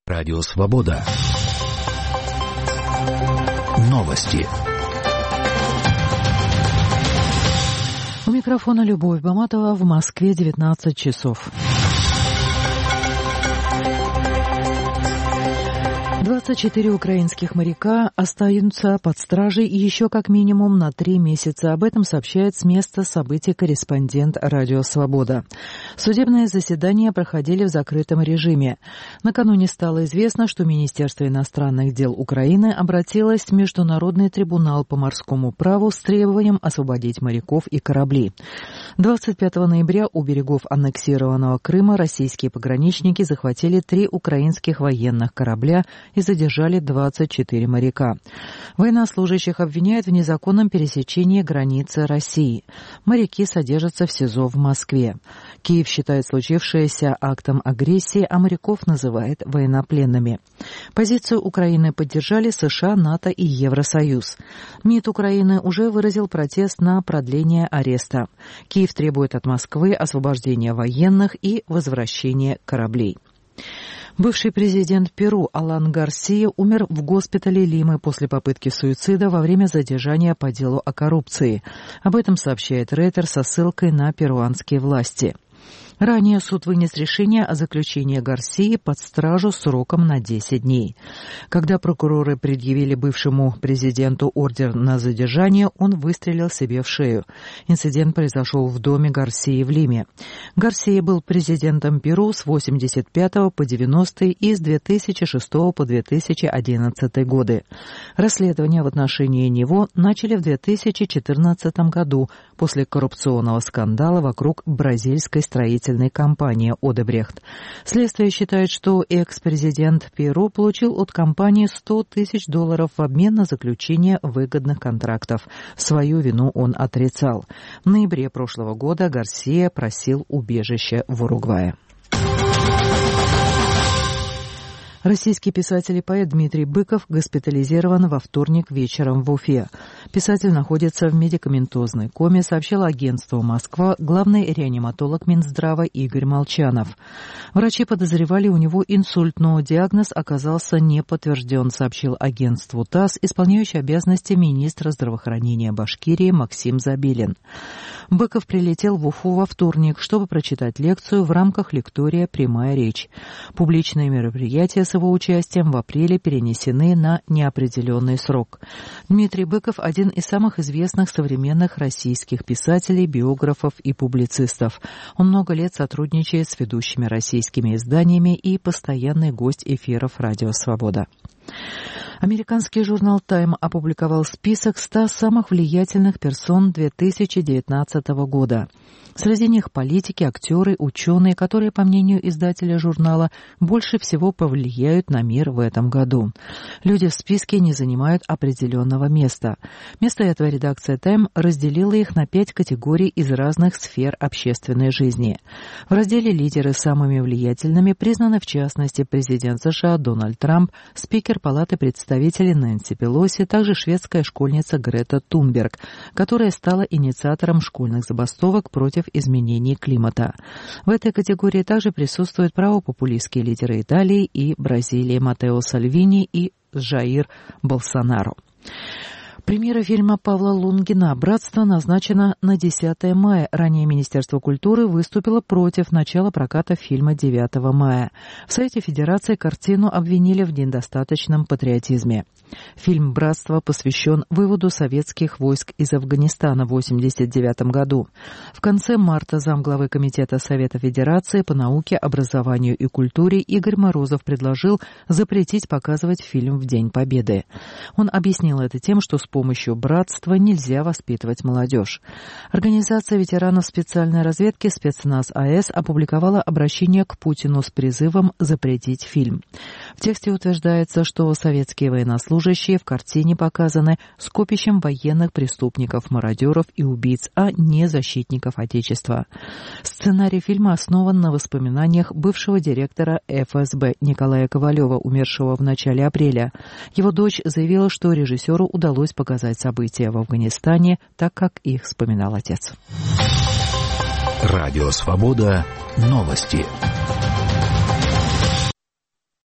Радио Свобода. Новости. У микрофона Любовь Баматова. В Москве 19 часов. 24 украинских моряка остаются под стражей еще как минимум на 3 месяца. Об этом сообщает с места событий корреспондент Радио Свобода. Судебные заседания проходили в закрытом режиме. Накануне стало известно, что Министерство иностранных дел Украины обратилось в Международный трибунал по морскому праву с требованием освободить моряков и корабли. 25 ноября у берегов аннексированного Крыма российские пограничники захватили 3 украинских военных корабля и задержали 24 моряка. Военнослужащих обвиняют в незаконном пересечении границы России. Моряки содержатся в СИЗО в Москве. Киев считает случившееся актом агрессии, а моряков называет военнопленными. Позицию Украины поддержали США, НАТО и Евросоюз. МИД Украины уже выразил протест на продление ареста. Киев требует от Москвы освобождения военных и возвращения кораблей. Бывший президент Перу Алан Гарсия умер в госпитале Лимы после попытки суицида во время задержания по делу о коррупции. Об этом сообщает Рейтер со ссылкой на перуанские власти. Ранее суд вынес решение о заключении Гарсии под стражу сроком на 10 дней. Когда прокуроры предъявили бывшему президенту ордер на задержание, он выстрелил себе в шею. Инцидент произошел в доме Гарсии в Лиме. Гарсия был президентом Перу с 1985 по 1990 и с 2006 по 2011 годы. Расследование в отношении него начали в 2014 году после коррупционного скандала вокруг бразильской строительной компании «Одебрехт». Следствие считает, что экс-президент Перу получил от компании $100 тысяч в обмен на заключение выгодных контрактов. Свою вину он отрицал. В ноябре прошлого года Гарсия просил убежище в Уругвае. Российский писатель и поэт Дмитрий Быков госпитализирован во вторник вечером в Уфе. Писатель находится в медикаментозной коме, сообщил агентству «Москва» главный реаниматолог Минздрава Игорь Молчанов. Врачи подозревали у него инсульт, но диагноз оказался не подтвержден, сообщил агентству ТАСС исполняющий обязанности министра здравоохранения Башкирии Максим Забелин. Быков прилетел в Уфу во вторник, чтобы прочитать лекцию в рамках лектория «Прямая речь». Публичные мероприятия с его участием в апреле перенесены на неопределенный срок. Дмитрий Быков – один из самых известных современных российских писателей, биографов и публицистов. Он много лет сотрудничает с ведущими российскими изданиями и постоянный гость эфиров «Радио Свобода». Американский журнал «Тайм» опубликовал список 100 самых влиятельных персон 2019 года. Среди них политики, актеры, ученые, которые, по мнению издателя журнала, больше всего повлияют на мир в этом году. Люди в списке не занимают определенного места. Вместо этого редакция «Тайм» разделила их на 5 категорий из разных сфер общественной жизни. В разделе «Лидеры самыми влиятельными» признаны в частности президент США Дональд Трамп, спикер Палаты представителей Нэнси Пелоси, также шведская школьница Грета Тунберг, которая стала инициатором школьных забастовок против изменений климата. В этой категории также присутствуют правопопулистские лидеры Италии и Бразилии Матео Сальвини и Жаир Болсонару. Премьера фильма Павла Лунгина «Братство» назначена на 10 мая. Ранее Министерство культуры выступило против начала проката фильма 9 мая. В Совете Федерации картину обвинили в недостаточном патриотизме. Фильм «Братство» посвящен выводу советских войск из Афганистана в 1989 году. В конце марта замглавы Комитета Совета Федерации по науке, образованию и культуре Игорь Морозов предложил запретить показывать фильм в День Победы. Он объяснил это тем, что с помощью «Братства» нельзя воспитывать молодежь. Организация ветеранов специальной разведки «Спецназ АЭС» опубликовала обращение к Путину с призывом запретить фильм. В тексте утверждается, что советские военнослужащие в картине показаны скопищем военных преступников, мародеров и убийц, а не защитников Отечества. Сценарий фильма основан на воспоминаниях бывшего директора ФСБ Николая Ковалева, умершего в начале апреля. Его дочь заявила, что режиссеру удалось показать события в Афганистане так, как их вспоминал отец. Радио Свобода. Новости.